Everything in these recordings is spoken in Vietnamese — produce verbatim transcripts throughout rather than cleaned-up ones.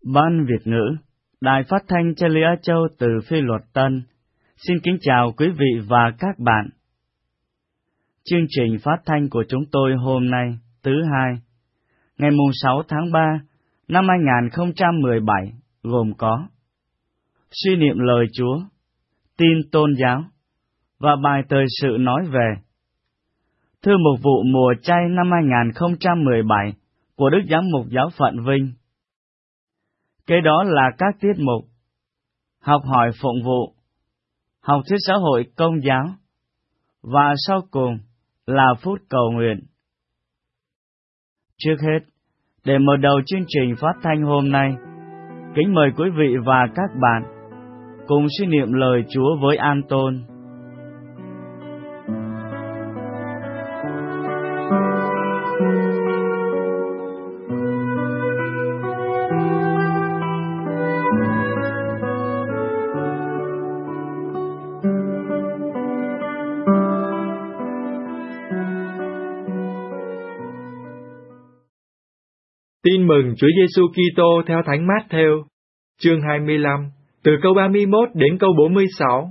Ban Việt ngữ, Đài Phát thanh Chân lý Á Châu từ Phi Luật Tân, xin kính chào quý vị và các bạn. Chương trình phát thanh của chúng tôi hôm nay, thứ hai, ngày mùng sáu tháng ba năm hai nghìn không trăm mười bảy, gồm có suy niệm lời Chúa, tin tôn giáo và bài thời sự nói về thư mục vụ mùa chay năm hai nghìn không trăm mười bảy của Đức Giám mục Giáo phận Vinh. Kế đó là các tiết mục học hỏi phụng vụ, học thuyết xã hội công giáo, và sau cùng là phút cầu nguyện. Trước hết, để mở đầu chương trình phát thanh hôm nay, kính mời quý vị và các bạn cùng suy niệm lời Chúa với an tôn. Tin mừng Chúa Giêsu Kitô theo Thánh Mát-thêu, chương hai mươi lăm, từ câu ba mươi mốt đến câu bốn mươi sáu.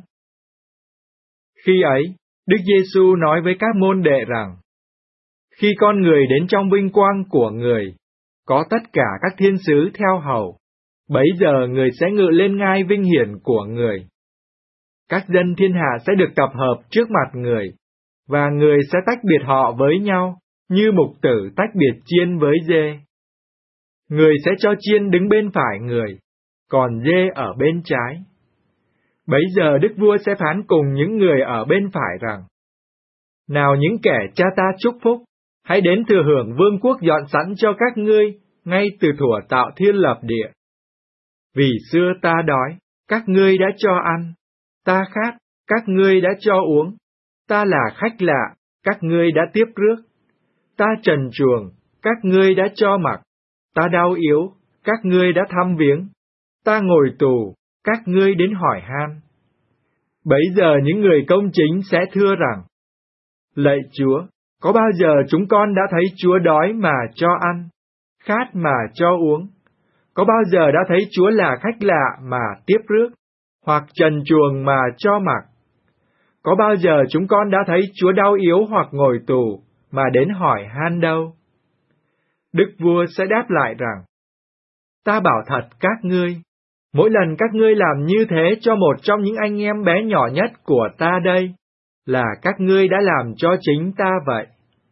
Khi ấy, Đức Giêsu nói với các môn đệ rằng: Khi con người đến trong vinh quang của người, có tất cả các thiên sứ theo hầu, bấy giờ người sẽ ngự lên ngai vinh hiển của người. Các dân thiên hạ sẽ được tập hợp trước mặt người, và người sẽ tách biệt họ với nhau, như mục tử tách biệt chiên với dê. Người sẽ cho chiên đứng bên phải người, còn dê ở bên trái. Bấy giờ Đức Vua sẽ phán cùng những người ở bên phải rằng: Nào những kẻ cha ta chúc phúc, hãy đến thừa hưởng vương quốc dọn sẵn cho các ngươi, ngay từ thuở tạo thiên lập địa. Vì xưa ta đói, các ngươi đã cho ăn, ta khát, các ngươi đã cho uống, ta là khách lạ, các ngươi đã tiếp rước, ta trần truồng, các ngươi đã cho mặc, ta đau yếu, các ngươi đã thăm viếng, ta ngồi tù, các ngươi đến hỏi han. Bấy giờ những người công chính sẽ thưa rằng: Lạy Chúa, có bao giờ chúng con đã thấy Chúa đói mà cho ăn, khát mà cho uống? Có bao giờ đã thấy Chúa là khách lạ mà tiếp rước, hoặc trần truồng mà cho mặc? Có bao giờ chúng con đã thấy Chúa đau yếu hoặc ngồi tù mà đến hỏi han đâu? Đức Vua sẽ đáp lại rằng: Ta bảo thật các ngươi, mỗi lần các ngươi làm như thế cho một trong những anh em bé nhỏ nhất của ta đây, là các ngươi đã làm cho chính ta vậy.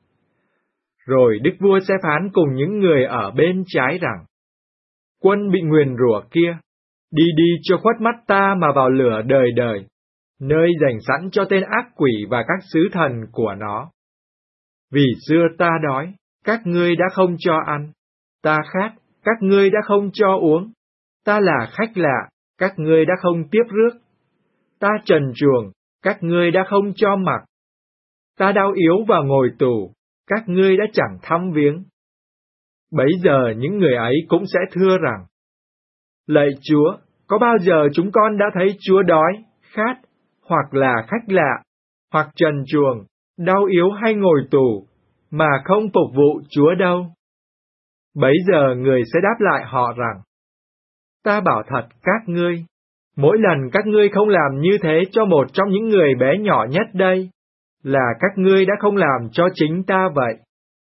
Rồi Đức Vua sẽ phán cùng những người ở bên trái rằng: Quân bị nguyền rủa kia, đi đi cho khuất mắt ta mà vào lửa đời đời, nơi dành sẵn cho tên ác quỷ và các sứ thần của nó. Vì xưa ta đói, các ngươi đã không cho ăn, ta khát, các ngươi đã không cho uống, ta là khách lạ, các ngươi đã không tiếp rước, ta trần truồng, các ngươi đã không cho mặc, ta đau yếu và ngồi tù, các ngươi đã chẳng thăm viếng. Bấy giờ những người ấy cũng sẽ thưa rằng: Lạy Chúa, có bao giờ chúng con đã thấy Chúa đói, khát, hoặc là khách lạ, hoặc trần truồng, đau yếu hay ngồi tù, mà không phục vụ Chúa đâu? Bấy giờ người sẽ đáp lại họ rằng: Ta bảo thật các ngươi, mỗi lần các ngươi không làm như thế cho một trong những người bé nhỏ nhất đây, là các ngươi đã không làm cho chính ta vậy.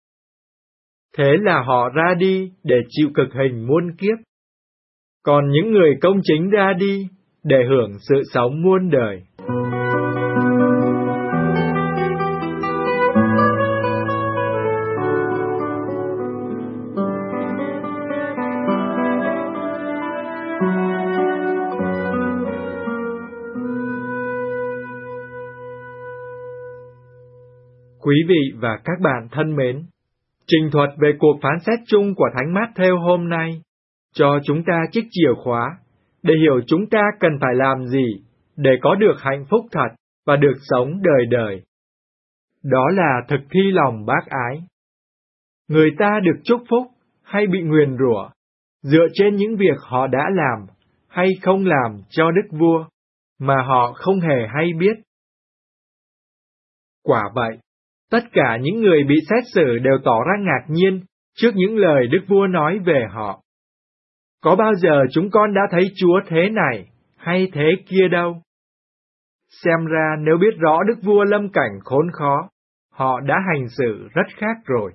Thế là họ ra đi để chịu cực hình muôn kiếp, còn những người công chính ra đi để hưởng sự sống muôn đời. Quý vị và các bạn thân mến, trình thuật về cuộc phán xét chung của Thánh Mát-thêu hôm nay cho chúng ta chiếc chìa khóa để hiểu chúng ta cần phải làm gì để có được hạnh phúc thật và được sống đời đời. Đó là thực thi lòng bác ái. Người ta được chúc phúc hay bị nguyền rủa dựa trên những việc họ đã làm hay không làm cho Đức Vua mà họ không hề hay biết. Quả vậy, tất cả những người bị xét xử đều tỏ ra ngạc nhiên trước những lời Đức Vua nói về họ. Có bao giờ chúng con đã thấy Chúa thế này hay thế kia đâu. Xem ra nếu biết rõ đức vua lâm cảnh khốn khó, họ đã hành xử rất khác rồi.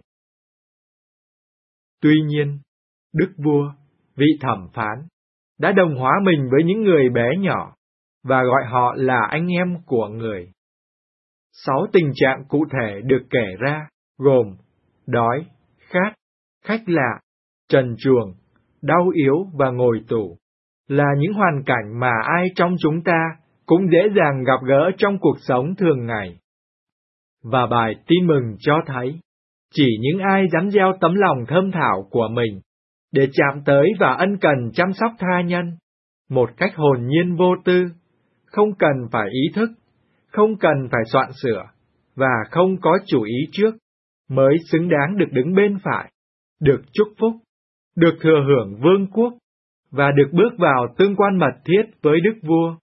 Tuy nhiên, đức vua, vị thẩm phán, đã đồng hóa mình với những người bé nhỏ, và gọi họ là anh em của người. Sáu tình trạng cụ thể được kể ra, gồm đói, khát, khách lạ, trần truồng, đau yếu và ngồi tù, là những hoàn cảnh mà ai trong chúng ta cũng dễ dàng gặp gỡ trong cuộc sống thường ngày. Và bài tin mừng cho thấy, chỉ những ai dám gieo tấm lòng thơm thảo của mình, để chạm tới và ân cần chăm sóc tha nhân, một cách hồn nhiên vô tư, không cần phải ý thức, không cần phải soạn sửa, và không có chủ ý trước, mới xứng đáng được đứng bên phải, được chúc phúc, được thừa hưởng vương quốc, và được bước vào tương quan mật thiết với đức vua.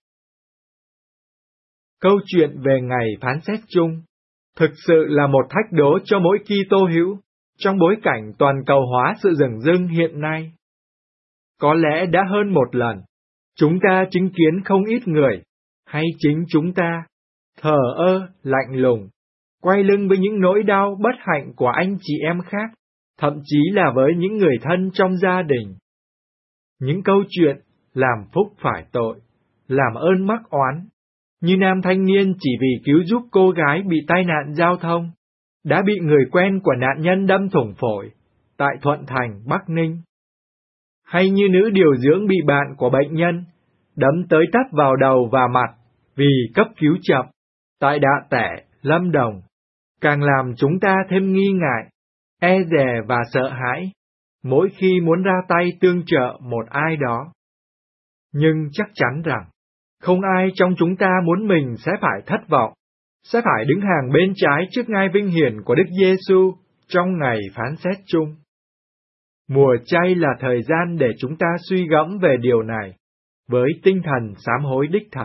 Câu chuyện về ngày phán xét chung thực sự là một thách đố cho mỗi Kitô hữu trong bối cảnh toàn cầu hóa sự dửng dưng hiện nay. Có lẽ đã hơn một lần, chúng ta chứng kiến không ít người, hay chính chúng ta, thờ ơ, lạnh lùng, quay lưng với những nỗi đau bất hạnh của anh chị em khác, thậm chí là với những người thân trong gia đình. Những câu chuyện làm phúc phải tội, làm ơn mắc oán, như nam thanh niên chỉ vì cứu giúp cô gái bị tai nạn giao thông, đã bị người quen của nạn nhân đâm thủng phổi, tại Thuận Thành, Bắc Ninh. Hay như nữ điều dưỡng bị bạn của bệnh nhân, đấm tới tấp vào đầu và mặt, vì cấp cứu chậm, tại Đạ Tẻ, Lâm Đồng, càng làm chúng ta thêm nghi ngại, e dè và sợ hãi, mỗi khi muốn ra tay tương trợ một ai đó. Nhưng chắc chắn rằng, không ai trong chúng ta muốn mình sẽ phải thất vọng, sẽ phải đứng hàng bên trái trước ngai vinh hiển của Đức Giêsu trong ngày phán xét chung. Mùa chay là thời gian để chúng ta suy gẫm về điều này, với tinh thần sám hối đích thật.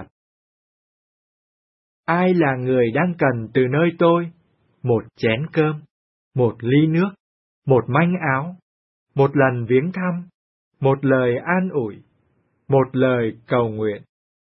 Ai là người đang cần từ nơi tôi một chén cơm, một ly nước, một manh áo, một lần viếng thăm, một lời an ủi, một lời cầu nguyện?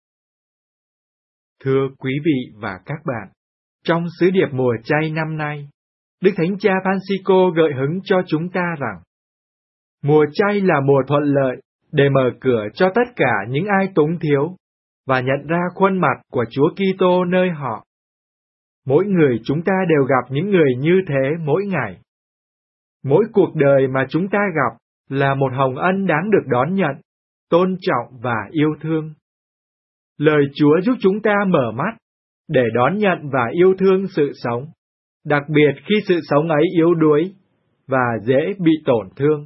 Thưa quý vị và các bạn, trong sứ điệp mùa chay năm nay, Đức Thánh Cha Francisco gợi hứng cho chúng ta rằng, mùa chay là mùa thuận lợi để mở cửa cho tất cả những ai túng thiếu, và nhận ra khuôn mặt của Chúa Kitô nơi họ. Mỗi người chúng ta đều gặp những người như thế mỗi ngày. Mỗi cuộc đời mà chúng ta gặp là một hồng ân đáng được đón nhận, tôn trọng và yêu thương. Lời Chúa giúp chúng ta mở mắt, để đón nhận và yêu thương sự sống, đặc biệt khi sự sống ấy yếu đuối và dễ bị tổn thương.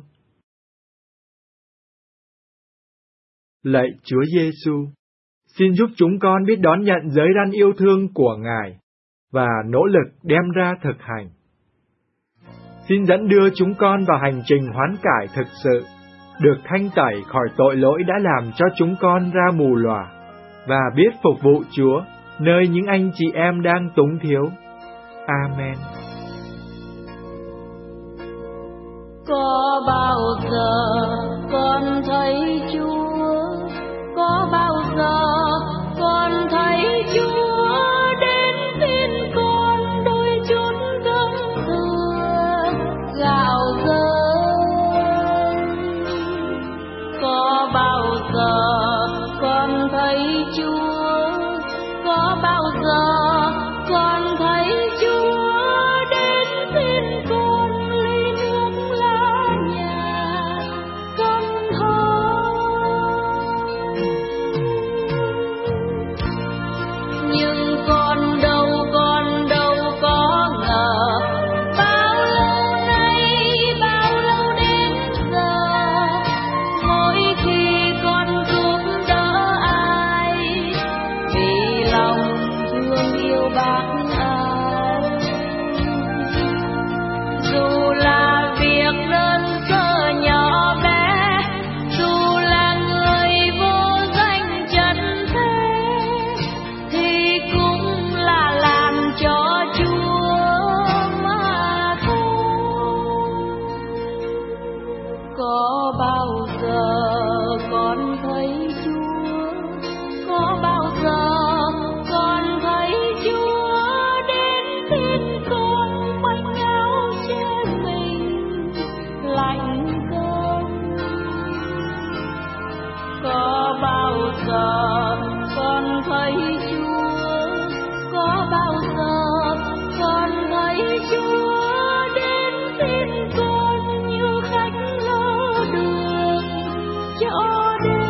Lạy Chúa Giêsu, xin giúp chúng con biết đón nhận giới răn yêu thương của Ngài và nỗ lực đem ra thực hành. Xin dẫn đưa chúng con vào hành trình hoán cải thực sự, được thanh tẩy khỏi tội lỗi đã làm cho chúng con ra mù lòa, và biết phục vụ Chúa nơi những anh chị em đang túng thiếu. Amen. Có bao giờ con thấy Chúa, có bao giờ con thấy Chúa đến bên con đôi chút gấm thừa gạo rơi. Có bao giờ con thấy Chúa, có bao giờ con thấy Chúa đến bên con ly nước lá nhà con thôi. Nhưng con đâu, con đâu có ngờ, bao lâu nay, bao lâu đến giờ, mỗi khi con giúp đỡ ai, giờ con thấy Chúa, có bao giờ con thấy Chúa đến xin con như khách lơ đường cho đến.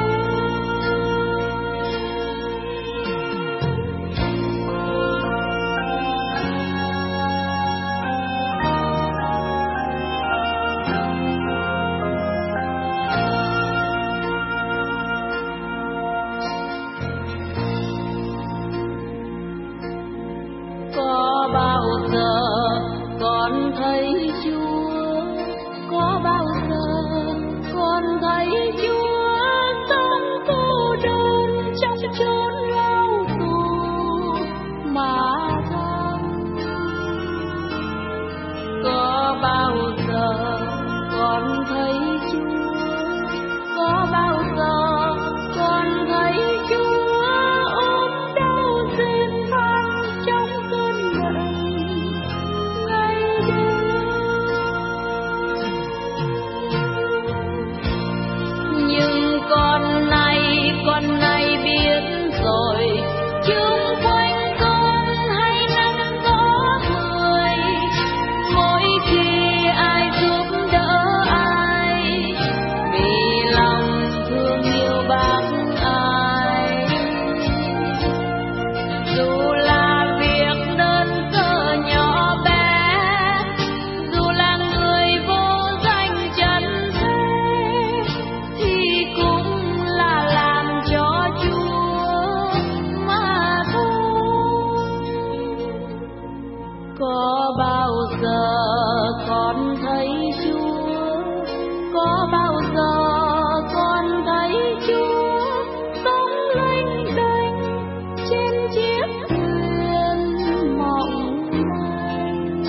Có bao giờ con thấy Chúa, có bao giờ con thấy Chúa sống cô đơn trong chốn lao tù mà thăng. Có bao giờ con thấy Chúa, có bao giờ con thấy Chúa ôm đau xin than trong cơn bệnh ngày đêm. Nhưng con nay, con nay biết rồi, chung quanh con hay nắng có người, mỗi khi ai giúp đỡ ai, vì lòng thương yêu bác ai. Dù là việc đơn sơ nhỏ bé, dù là người vô danh trần thế, thì cũng là làm cho Chúa mà thôi. Có bao giờ con thấy Chúa, có bao giờ con thấy Chúa sống lênh đênh trên chiếc thuyền mộng manh.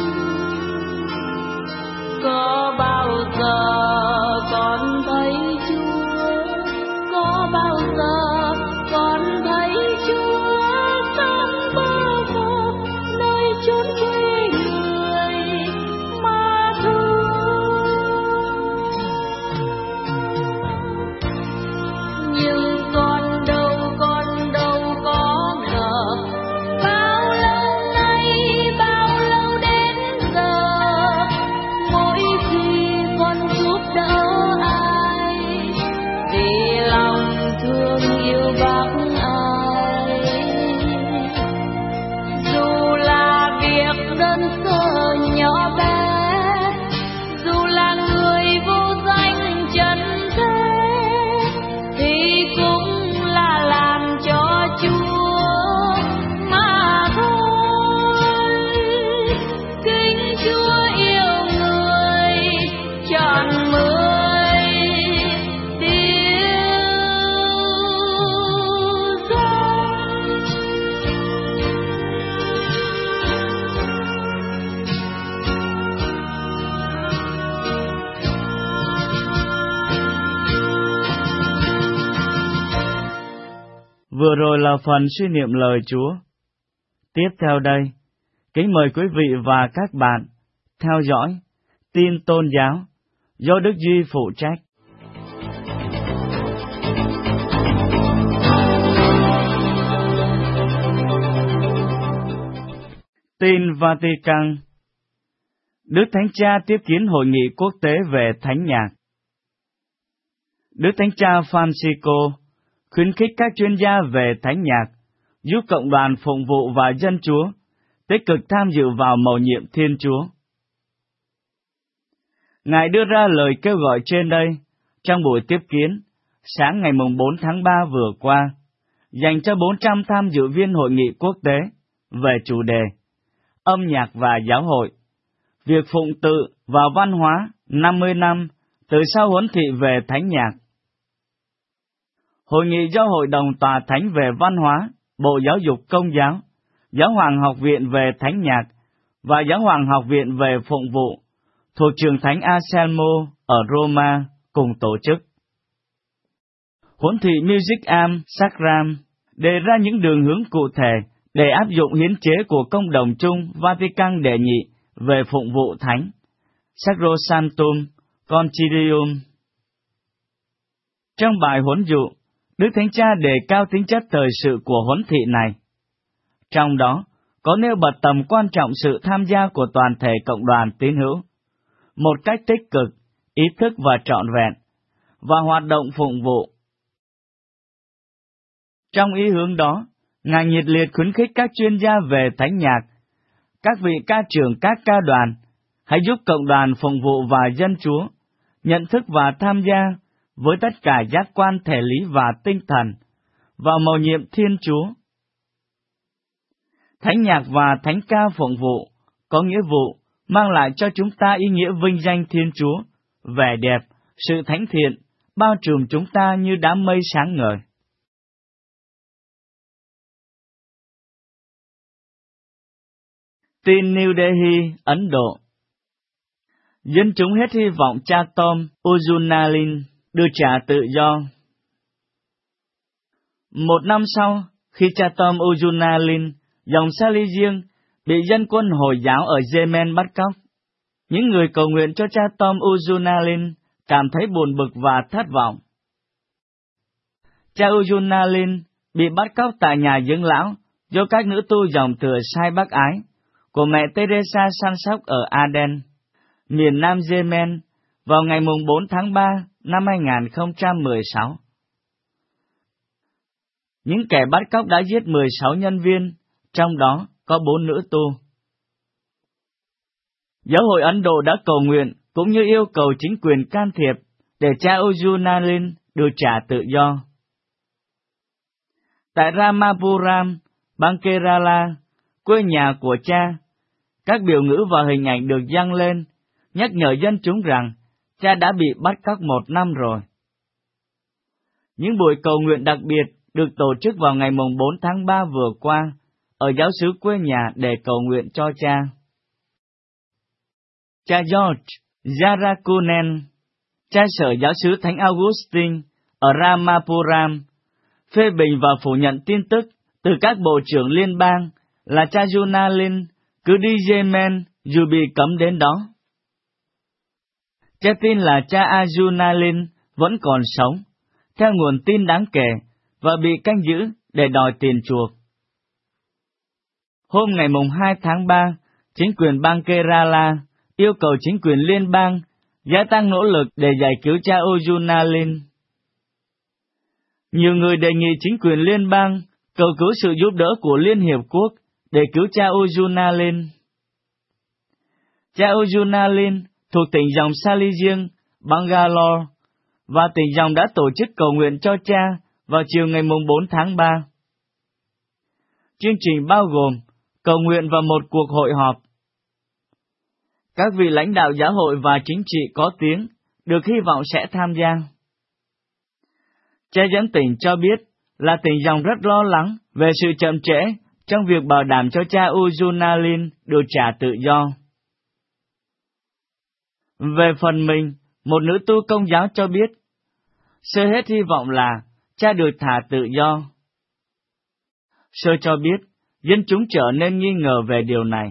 Có bao giờ con thấy Chúa, có bao giờ con thấy Chúa sống bơ vơ nơi chốn quê người mà thương. Nhưng con đâu, con đâu có ngờ, bao lâu nay, bao lâu đến giờ, mỗi khi con giúp đỡ ai, vì lòng thương yêu bác ai. Dù là việc đơn sơ nhỏ bé, dù là người vô danh trần thế, thì cũng là làm cho Chúa mà thôi. Kính Chúa yêu người trọn mười điều danh. Vừa rồi là phần suy niệm lời Chúa. Tiếp theo đây, kính mời quý vị và các bạn theo dõi tin tôn giáo do Đức Duy phụ trách. Tin Vatican. Đức Thánh Cha tiếp kiến hội nghị quốc tế về thánh nhạc. Đức Thánh Cha Francisco khuyến khích các chuyên gia về thánh nhạc giúp cộng đoàn phụng vụ và dân Chúa tích cực tham dự vào mầu nhiệm Thiên Chúa. Ngài đưa ra lời kêu gọi trên đây trong buổi tiếp kiến sáng ngày bốn tháng ba vừa qua, dành cho bốn trăm tham dự viên hội nghị quốc tế về chủ đề âm nhạc và giáo hội, việc phụng tự và văn hóa năm mươi năm từ sau huấn thị về thánh nhạc. Hội nghị do Hội đồng Tòa Thánh về Văn hóa, Bộ Giáo dục Công giáo, Giáo hoàng học viện về thánh nhạc và Giáo hoàng học viện về phụng vụ thuộc trường Thánh Anselmo ở Roma cùng tổ chức. Huấn thị Musicam Sacram đề ra những đường hướng cụ thể để áp dụng hiến chế của Công đồng chung Vatican đệ nhị về phụng vụ thánh, Sacrosanctum Concilium. Trong bài huấn dụ, Đức Thánh Cha đề cao tính chất thời sự của huấn thị này. Trong đó, có nêu bật tầm quan trọng sự tham gia của toàn thể cộng đoàn tín hữu, một cách tích cực, ý thức và trọn vẹn, và hoạt động phụng vụ. Trong ý hướng đó, Ngài nhiệt liệt khuyến khích các chuyên gia về thánh nhạc, các vị ca trưởng các ca đoàn, hãy giúp cộng đoàn phụng vụ và dân Chúa, nhận thức và tham gia với tất cả giác quan thể lý và tinh thần, vào mầu nhiệm Thiên Chúa. Thánh nhạc và thánh ca phụng vụ có nghĩa vụ mang lại cho chúng ta ý nghĩa vinh danh Thiên Chúa, vẻ đẹp, sự thánh thiện, bao trùm chúng ta như đám mây sáng ngời. Tin New Delhi, Ấn Độ. Dân chúng hết hy vọng cha Tom Ujunalin được trả tự do. Một năm sau, khi cha Tom Ujunalin, dòng Sali riêng, bị dân quân Hồi giáo ở Yemen bắt cóc, những người cầu nguyện cho cha Tom Ujunalin cảm thấy buồn bực và thất vọng. Cha Ujunalin bị bắt cóc tại nhà dưỡng lão do các nữ tu dòng thừa sai bác ái của mẹ Teresa săn sóc ở Aden, miền Nam Yemen, vào ngày bốn tháng ba năm hai nghìn không trăm mười sáu. Những kẻ bắt cóc đã giết mười sáu nhân viên, trong đó có bốn nữ tu. Giáo hội Ấn Độ đã cầu nguyện cũng như yêu cầu chính quyền can thiệp để cha Ujunalin được trả tự do. Tại Ramapuram, bang Kerala, quê nhà của cha, các biểu ngữ và hình ảnh được dâng lên, nhắc nhở dân chúng rằng cha đã bị bắt cóc một năm rồi. Những buổi cầu nguyện đặc biệt được tổ chức vào ngày bốn tháng ba vừa qua ở giáo xứ quê nhà để cầu nguyện cho cha. Cha George Jarakunen, cha sở giáo xứ Thánh Augustine ở Ramapuram, phê bình và phủ nhận tin tức từ các bộ trưởng liên bang là cha Ujunalin cứ đi Yemen dù bị cấm đến đó. Cha tin là cha Ujunalin vẫn còn sống, theo nguồn tin đáng kể, và bị canh giữ để đòi tiền chuộc. Hôm ngày hai tháng ba, chính quyền bang Kerala yêu cầu chính quyền liên bang gia tăng nỗ lực để giải cứu cha Ujunalin. Nhiều người đề nghị chính quyền liên bang cầu cứu sự giúp đỡ của Liên Hiệp Quốc để cứu cha Ujunalin. Cha Ujunalin thuộc tỉnh dòng Sali riêng, Bangalore, và tỉnh dòng đã tổ chức cầu nguyện cho cha vào chiều ngày bốn tháng ba. Chương trình bao gồm cầu nguyện và một cuộc hội họp. Các vị lãnh đạo giáo hội và chính trị có tiếng được hy vọng sẽ tham gia. Cha dẫn tỉnh cho biết là tỉnh dòng rất lo lắng về sự chậm trễ trong việc bảo đảm cho cha Ujunalin được trả tự do. Về phần mình, một nữ tu công giáo cho biết, sơ hết hy vọng là cha được thả tự do. Sơ cho biết, dân chúng trở nên nghi ngờ về điều này.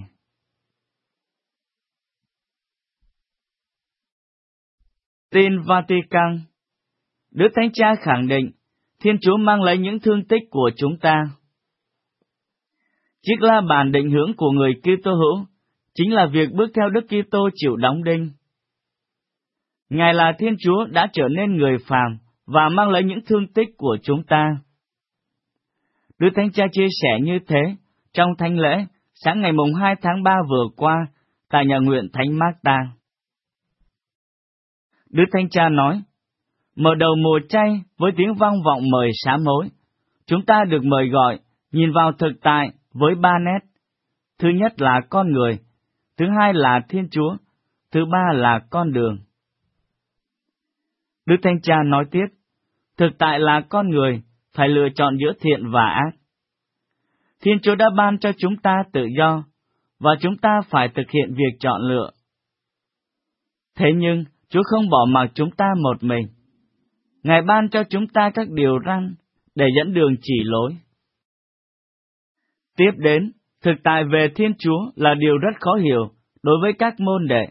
Tin Vatican. Đức Thánh Cha khẳng định, Thiên Chúa mang lấy những thương tích của chúng ta. Chiếc la bàn định hướng của người Kitô hữu chính là việc bước theo Đức Kitô chịu đóng đinh. Ngài là Thiên Chúa đã trở nên người phàm và mang lấy những thương tích của chúng ta. Đức Thánh Cha chia sẻ như thế trong thánh lễ sáng ngày hai tháng ba vừa qua tại nhà nguyện Thánh Marta. Đức Thánh Cha nói, mở đầu mùa chay với tiếng vang vọng mời sám hối, chúng ta được mời gọi nhìn vào thực tại với ba nét. Thứ nhất là con người, thứ hai là Thiên Chúa, thứ ba là con đường. Đức Thánh Cha nói tiếp, thực tại là con người phải lựa chọn giữa thiện và ác. Thiên Chúa đã ban cho chúng ta tự do, và chúng ta phải thực hiện việc chọn lựa. Thế nhưng, Chúa không bỏ mặc chúng ta một mình. Ngài ban cho chúng ta các điều răn để dẫn đường chỉ lối. Tiếp đến, thực tại về Thiên Chúa là điều rất khó hiểu đối với các môn đệ.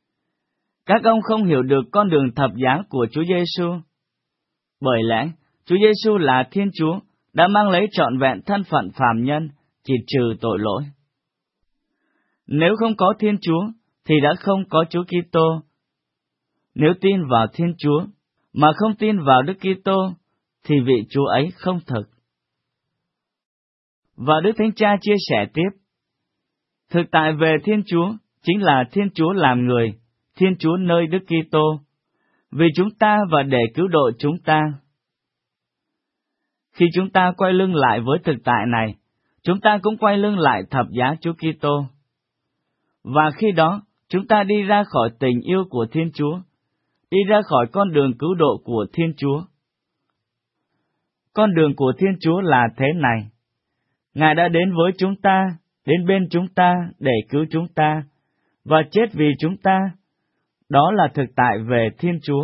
Các ông không hiểu được con đường thập giá của Chúa Giêsu. Bởi lẽ, Chúa Giêsu là Thiên Chúa, đã mang lấy trọn vẹn thân phận phàm nhân, chỉ trừ tội lỗi. Nếu không có Thiên Chúa, thì đã không có Chúa Kitô. Nếu tin vào Thiên Chúa, mà không tin vào Đức Kitô, thì vị Chúa ấy không thực. Và Đức Thánh Cha chia sẻ tiếp, thực tại về Thiên Chúa, chính là Thiên Chúa làm người, Thiên Chúa nơi Đức Kitô, vì chúng ta và để cứu độ chúng ta. Khi chúng ta quay lưng lại với thực tại này, chúng ta cũng quay lưng lại thập giá Chúa Kitô. Và khi đó, chúng ta đi ra khỏi tình yêu của Thiên Chúa, đi ra khỏi con đường cứu độ của Thiên Chúa. Con đường của Thiên Chúa là thế này. Ngài đã đến với chúng ta, đến bên chúng ta để cứu chúng ta, và chết vì chúng ta. Đó là thực tại về Thiên Chúa.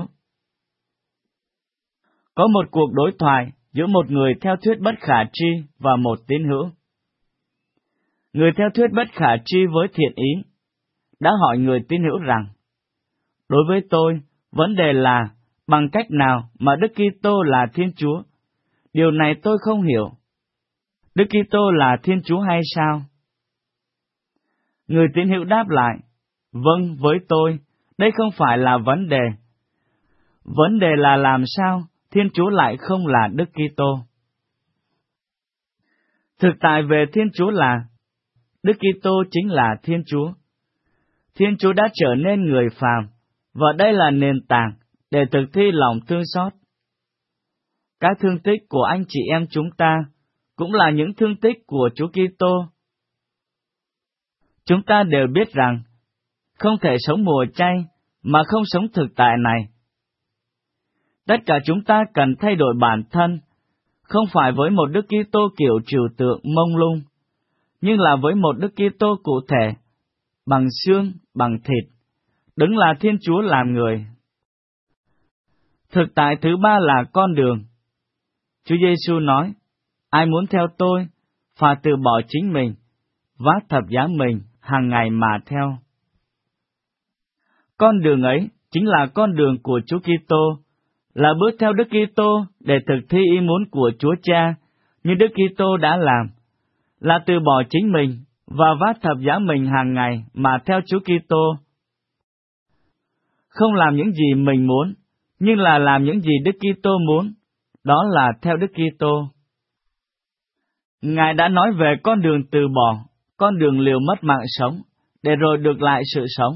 Có một cuộc đối thoại giữa một người theo thuyết bất khả tri và một tín hữu. Người theo thuyết bất khả tri với thiện ý đã hỏi người tín hữu rằng, đối với tôi, vấn đề là bằng cách nào mà Đức Kitô là Thiên Chúa? Điều này tôi không hiểu. Đức Kitô là Thiên Chúa hay sao? Người tín hữu đáp lại, vâng, với tôi, đây không phải là vấn đề. Vấn đề là làm sao Thiên Chúa lại không là Đức Kitô? Thực tại về Thiên Chúa là, Đức Kitô chính là Thiên Chúa. Thiên Chúa đã trở nên người phàm, và đây là nền tảng để thực thi lòng thương xót. Các thương tích của anh chị em chúng ta cũng là những thương tích của Chúa Kitô. Chúng ta đều biết rằng, không thể sống mùa chay mà không sống thực tại này. Tất cả chúng ta cần thay đổi bản thân, không phải với một Đức Kitô kiểu trừu tượng mông lung, nhưng là với một Đức Kitô cụ thể, bằng xương, bằng thịt, đứng là Thiên Chúa làm người. Thực tại thứ ba là con đường. Chúa Giêsu nói, ai muốn theo tôi, phải từ bỏ chính mình, vác thập giá mình hàng ngày mà theo. Con đường ấy chính là con đường của Chúa Kitô, là bước theo Đức Kitô để thực thi ý muốn của Chúa Cha, như Đức Kitô đã làm, là từ bỏ chính mình và vác thập giá mình hàng ngày mà theo Chúa Kitô. Không làm những gì mình muốn, nhưng là làm những gì Đức Kitô muốn, đó là theo Đức Kitô. Ngài đã nói về con đường từ bỏ, con đường liều mất mạng sống, để rồi được lại sự sống.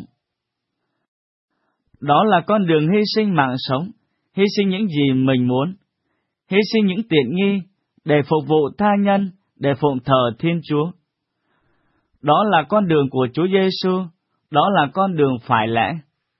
Đó là con đường hy sinh mạng sống, hy sinh những gì mình muốn, hy sinh những tiện nghi, để phục vụ tha nhân, để phụng thờ Thiên Chúa. Đó là con đường của Chúa Giêsu, đó là con đường phải lẽ.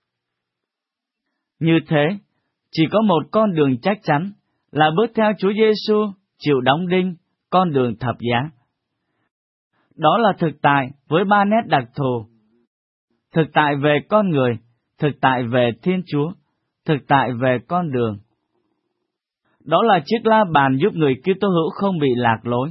Như thế, chỉ có một con đường chắc chắn, là bước theo Chúa Giêsu, chịu đóng đinh, con đường thập giá. Đó là thực tại với ba nét đặc thù. Thực tại về con người, thực tại về Thiên Chúa, thực tại về con đường. Đó là chiếc la bàn giúp người Kitô hữu không bị lạc lối.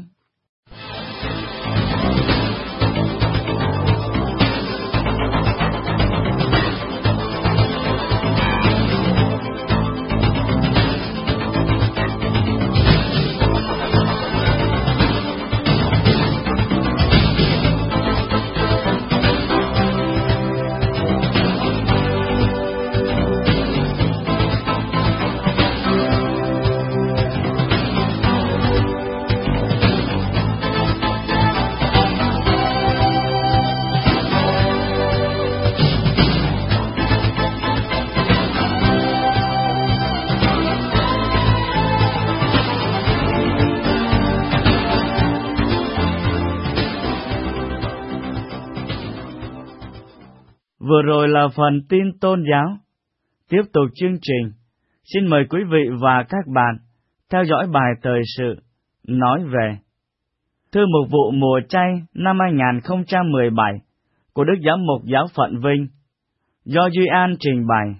Vừa rồi là phần tin tôn giáo. Tiếp tục chương trình, xin mời quý vị và các bạn theo dõi bài thời sự nói về Thư mục vụ mùa chay năm hai nghìn không trăm mười bảy của Đức Giám mục Giáo phận Vinh, do Duy An trình bày.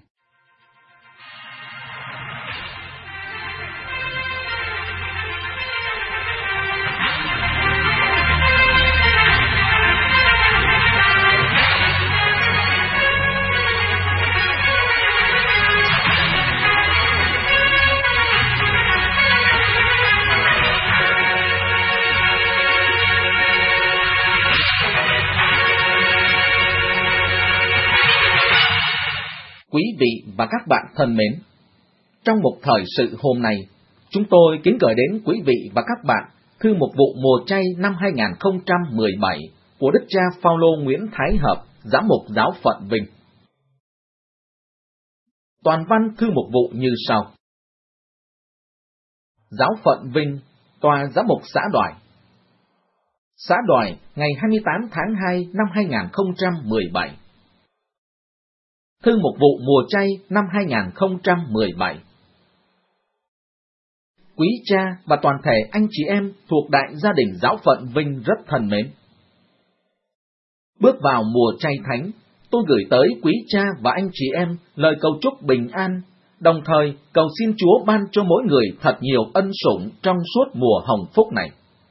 Quý vị và các bạn thân mến, trong một thời sự hôm nay, chúng tôi kính gửi đến quý vị và các bạn thư mục vụ mùa chay năm hai nghìn không trăm mười bảy của Đức cha Phao-lô Nguyễn Thái Hợp, Giám mục Giáo phận Vinh. Toàn văn thư mục vụ như sau. Giáo phận Vinh, Tòa Giám mục xã Đoài. Xã Đoài, ngày hai mươi tám tháng hai năm hai nghìn không trăm mười bảy. Thư mục vụ mùa chay năm hai nghìn không trăm mười bảy. Quý cha và toàn thể anh chị em thuộc đại gia đình Giáo phận Vinh rất thân mến. Bước vào mùa chay thánh, tôi gửi tới quý cha và anh chị em lời cầu chúc bình an, đồng thời cầu xin Chúa ban cho mỗi người thật nhiều ân sủng trong suốt mùa hồng phúc này.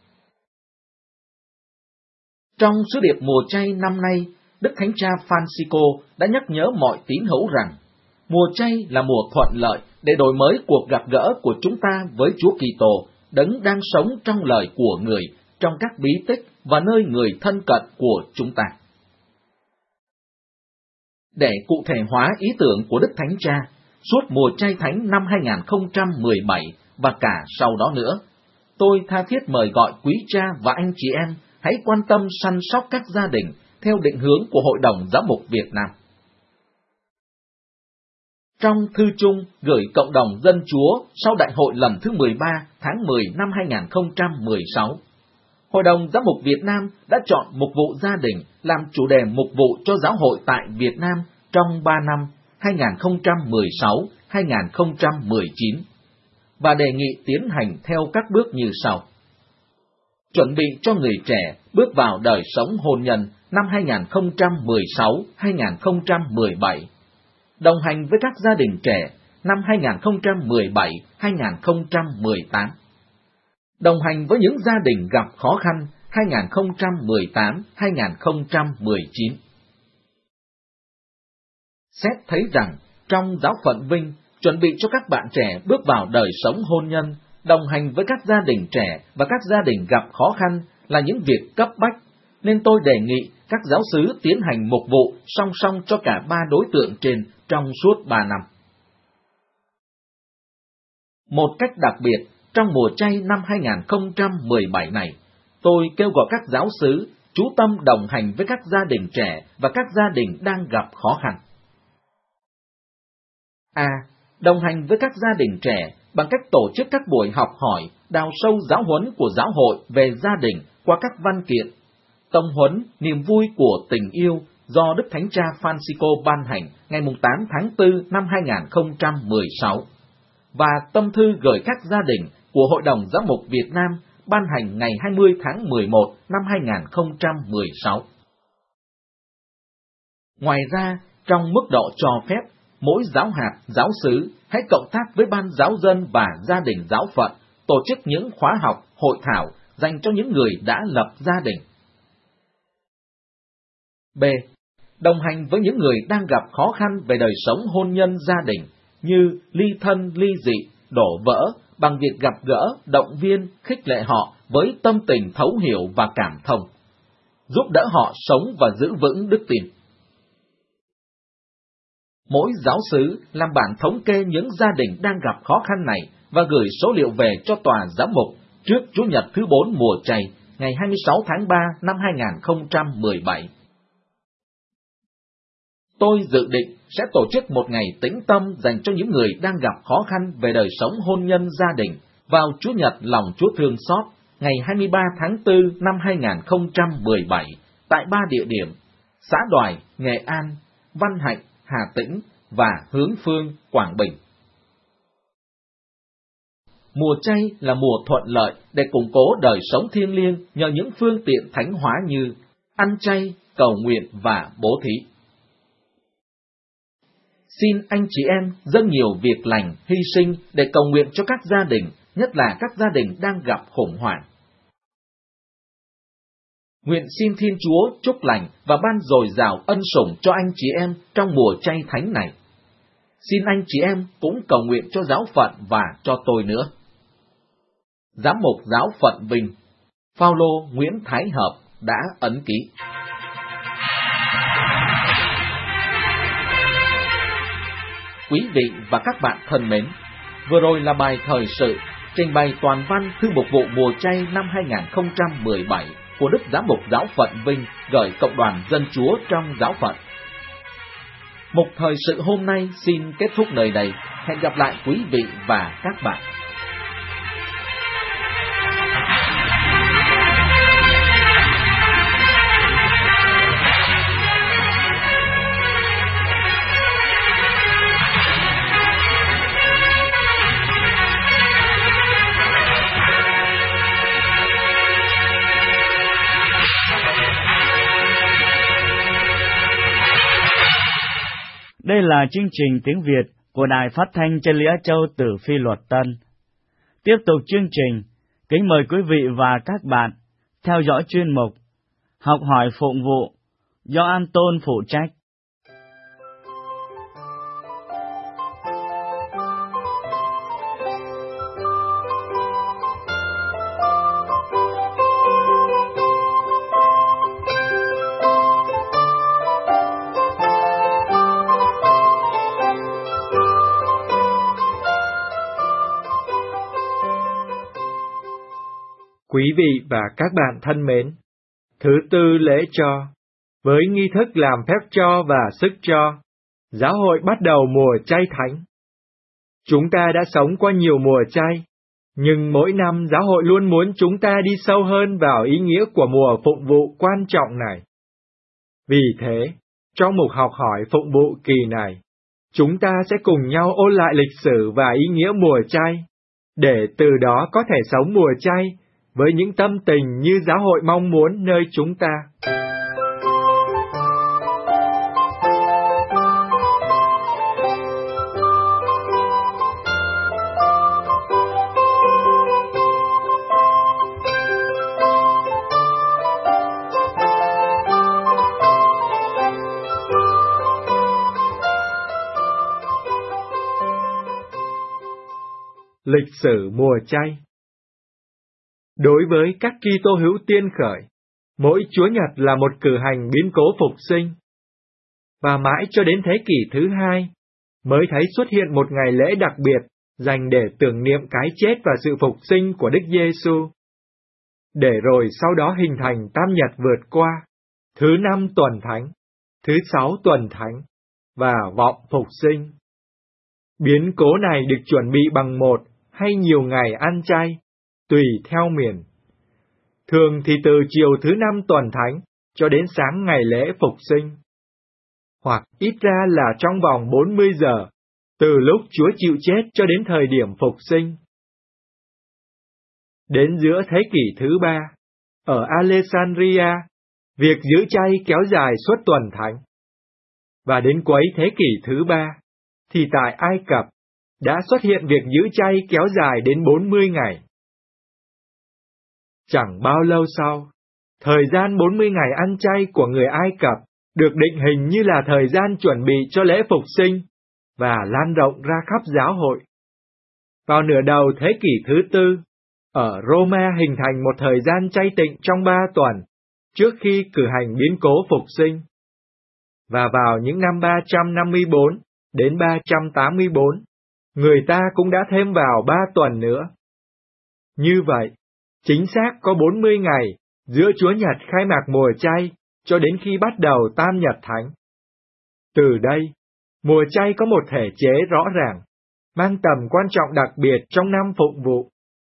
Trong sứ điệp mùa chay năm nay, Đức Thánh Cha Francisco đã nhắc nhớ mọi tín hữu rằng, mùa chay là mùa thuận lợi để đổi mới cuộc gặp gỡ của chúng ta với Chúa Kitô, đấng đang sống trong lời của người, trong các bí tích và nơi người thân cận của chúng ta. Để cụ thể hóa ý tưởng của Đức Thánh Cha, suốt mùa chay thánh năm hai nghìn không trăm mười bảy và cả sau đó nữa, tôi tha thiết mời gọi quý cha và anh chị em hãy quan tâm săn sóc các gia đình theo định hướng của Hội đồng Giám mục Việt Nam. Trong thư chung gửi cộng đồng dân Chúa sau Đại hội lần thứ mười ba tháng mười năm hai nghìn không trăm mười sáu, Hội đồng Giám mục Việt Nam đã chọn mục vụ gia đình làm chủ đề mục vụ cho giáo hội tại Việt Nam trong ba năm hai nghìn không trăm mười sáu đến hai nghìn không trăm mười chín và đề nghị tiến hành theo các bước như sau. Chuẩn bị cho người trẻ bước vào đời sống hôn nhân năm hai nghìn không trăm mười sáu đến hai nghìn không trăm mười bảy. Đồng hành với các gia đình trẻ năm hai nghìn không trăm mười bảy đến hai nghìn không trăm mười tám. Đồng hành với những gia đình gặp khó khăn hai nghìn không trăm mười tám đến hai nghìn không trăm mười chín. Xét thấy rằng, trong Giáo phận Vinh, chuẩn bị cho các bạn trẻ bước vào đời sống hôn nhân, đồng hành với các gia đình trẻ và các gia đình gặp khó khăn là những việc cấp bách, nên tôi đề nghị các giáo xứ tiến hành mục vụ song song cho cả ba đối tượng trên trong suốt ba năm. Một cách đặc biệt, trong mùa chay năm hai nghìn không trăm mười bảy này, tôi kêu gọi các giáo xứ chú tâm đồng hành với các gia đình trẻ và các gia đình đang gặp khó khăn. A. Đồng hành với các gia đình trẻ bằng cách tổ chức các buổi học hỏi, đào sâu giáo huấn của giáo hội về gia đình qua các văn kiện, tông huấn niềm vui của tình yêu do Đức Thánh Cha Francisco ban hành ngày tám tháng tư năm hai nghìn không trăm mười sáu, và tâm thư gửi các gia đình của Hội đồng Giám mục Việt Nam ban hành ngày hai mươi tháng mười một năm hai nghìn không trăm mười sáu. Ngoài ra, trong mức độ cho phép, mỗi giáo hạt, giáo xứ hãy cộng tác với ban giáo dân và gia đình giáo phận, tổ chức những khóa học, hội thảo dành cho những người đã lập gia đình. B. Đồng hành với những người đang gặp khó khăn về đời sống hôn nhân gia đình, như ly thân, ly dị, đổ vỡ, bằng việc gặp gỡ, động viên, khích lệ họ với tâm tình thấu hiểu và cảm thông, giúp đỡ họ sống và giữ vững đức tin. Mỗi giáo xứ làm bản thống kê những gia đình đang gặp khó khăn này và gửi số liệu về cho tòa giám mục trước Chủ nhật thứ bốn mùa chay, ngày hai mươi sáu tháng ba năm hai nghìn không trăm mười bảy. Tôi dự định sẽ tổ chức một ngày tĩnh tâm dành cho những người đang gặp khó khăn về đời sống hôn nhân gia đình vào Chủ nhật lòng Chúa thương xót, ngày hai mươi ba tháng tư năm hai nghìn không trăm mười bảy, tại ba địa điểm: xã Đoài, Nghệ An, Văn Hạnh, Hà Tĩnh và Hướng Phương, Quảng Bình. Mùa chay là mùa thuận lợi để củng cố đời sống thiêng liêng nhờ những phương tiện thánh hóa như ăn chay, cầu nguyện và bố thí. Xin anh chị em dâng nhiều việc lành, hy sinh để cầu nguyện cho các gia đình, nhất là các gia đình đang gặp khủng hoảng. Nguyện xin Thiên Chúa chúc lành và ban dồi dào ân sủng cho anh chị em trong mùa chay thánh này. Xin anh chị em cũng cầu nguyện cho giáo phận và cho tôi nữa. Giám mục Giáo phận Vinh, Phao-lô Nguyễn Thái Hợp đã ấn ký. Quý vị và các bạn thân mến, vừa rồi là bài thời sự trình bày toàn văn thư mục vụ mùa chay năm hai không một bảy của Đức Giám mục Giáo phận Vinh gửi Cộng đoàn Dân Chúa trong giáo phận. Mục thời sự hôm nay xin kết thúc nơi đây. Hẹn gặp lại quý vị và các bạn. Đây là chương trình tiếng Việt của Đài Phát thanh Chân lý Á Châu từ Phi Luật Tân. Tiếp tục chương trình, kính mời quý vị và các bạn theo dõi chuyên mục Học hỏi phụng vụ do An Tôn phụ trách. Quý vị và các bạn thân mến, thứ tư lễ cho, với nghi thức làm phép cho và sức cho, giáo hội bắt đầu mùa chay thánh. Chúng ta đã sống qua nhiều mùa chay, nhưng mỗi năm giáo hội luôn muốn chúng ta đi sâu hơn vào ý nghĩa của mùa phụng vụ quan trọng này. Vì thế, trong mục học hỏi phụng vụ kỳ này, chúng ta sẽ cùng nhau ôn lại lịch sử và ý nghĩa mùa chay, để từ đó có thể sống mùa chay với những tâm tình như giáo hội mong muốn nơi chúng ta. Lịch sử mùa chay. Đối với các Kitô hữu tiên khởi, mỗi Chúa Nhật là một cử hành biến cố phục sinh. Và mãi cho đến thế kỷ thứ hai, mới thấy xuất hiện một ngày lễ đặc biệt dành để tưởng niệm cái chết và sự phục sinh của Đức Giêsu. Để rồi sau đó hình thành Tam Nhật vượt qua, thứ năm tuần thánh, thứ sáu tuần thánh, và vọng phục sinh. Biến cố này được chuẩn bị bằng một hay nhiều ngày ăn chay, tùy theo miền. Thường thì từ chiều thứ năm tuần thánh cho đến sáng ngày lễ phục sinh. Hoặc ít ra là trong vòng bốn mươi giờ, từ lúc Chúa chịu chết cho đến thời điểm phục sinh. Đến giữa thế kỷ thứ ba, ở Alexandria, việc giữ chay kéo dài suốt tuần thánh. Và đến cuối thế kỷ thứ ba, thì tại Ai Cập, đã xuất hiện việc giữ chay kéo dài đến bốn mươi ngày. Chẳng bao lâu sau, thời gian bốn mươi ngày ăn chay của người Ai Cập được định hình như là thời gian chuẩn bị cho lễ phục sinh và lan rộng ra khắp giáo hội. Vào nửa đầu thế kỷ thứ tư, ở Roma hình thành một thời gian chay tịnh trong ba tuần trước khi cử hành biến cố phục sinh. Và vào những năm ba trăm năm mươi bốn đến ba trăm tám mươi bốn, người ta cũng đã thêm vào ba tuần nữa. Như vậy, chính xác có bốn mươi ngày giữa Chúa Nhật khai mạc mùa chay cho đến khi bắt đầu Tam Nhật Thánh. Từ đây, mùa chay có một thể chế rõ ràng, mang tầm quan trọng đặc biệt trong năm phụng vụ.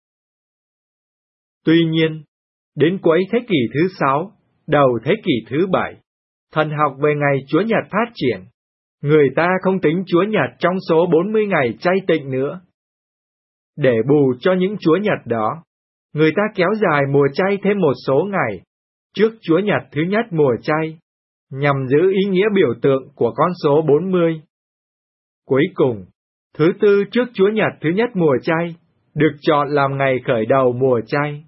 Tuy nhiên, đến cuối thế kỷ thứ sáu, đầu thế kỷ thứ bảy, thần học về ngày Chúa Nhật phát triển. Người ta không tính Chúa Nhật trong số bốn mươi ngày chay tịnh nữa. Để bù cho những Chúa Nhật đó, người ta kéo dài mùa chay thêm một số ngày, trước Chúa Nhật thứ nhất mùa chay, nhằm giữ ý nghĩa biểu tượng của con số bốn mươi. Cuối cùng, thứ tư trước Chúa Nhật thứ nhất mùa chay, được chọn làm ngày khởi đầu mùa chay.